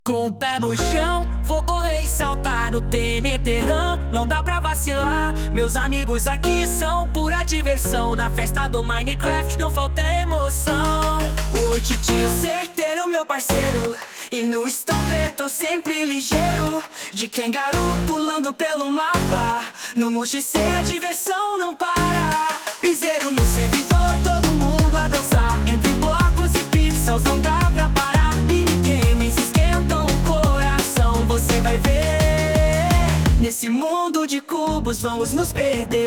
Com o pé no chão, vou correr e saltar no Temeterã. Não dá pra vacilar, meus amigos aqui são pura diversão. Na festa do Minecraft não falta emoção. O Titio certeiro, meu parceiro, e no Stomper tô sempre ligeiro. De Kengaru pulando pelo mapa, no Muxice a diversão não para. Piseiro no servidor, todo mundo a dançar. Entre blocos e pixels não dá pra parar. Minigames esquentam o coração, você vai ver. Nesse mundo de cubos vamos nos perder.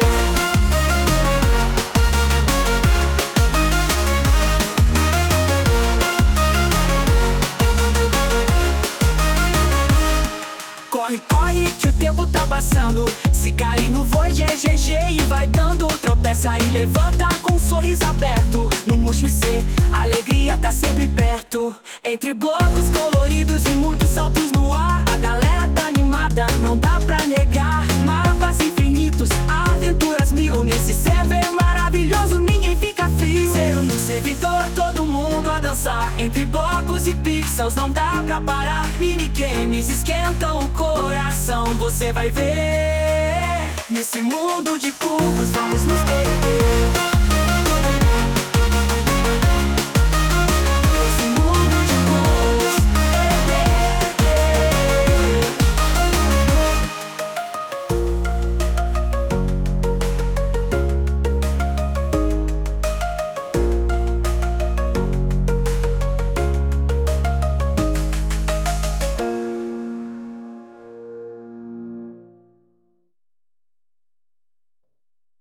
Corre, corre, que o tempo tá passando. Se cair no void é GG e vai dando. Tropeça e levanta com um sorriso aberto. No Muxice, a alegria tá sempre perto. Entre blocos coloridos e muitos saltos no ar, a galera tá animada, não dá pra negar. Mapas infinitos, aventuras mil. Nesse server maravilhoso ninguém fica frio. Zero no servidor, todo mundo a dançar. Entre blocos e pixels não dá pra parar. Minigames esquentam o coração, você vai ver. Nesse mundo de cubos vamos nos perder.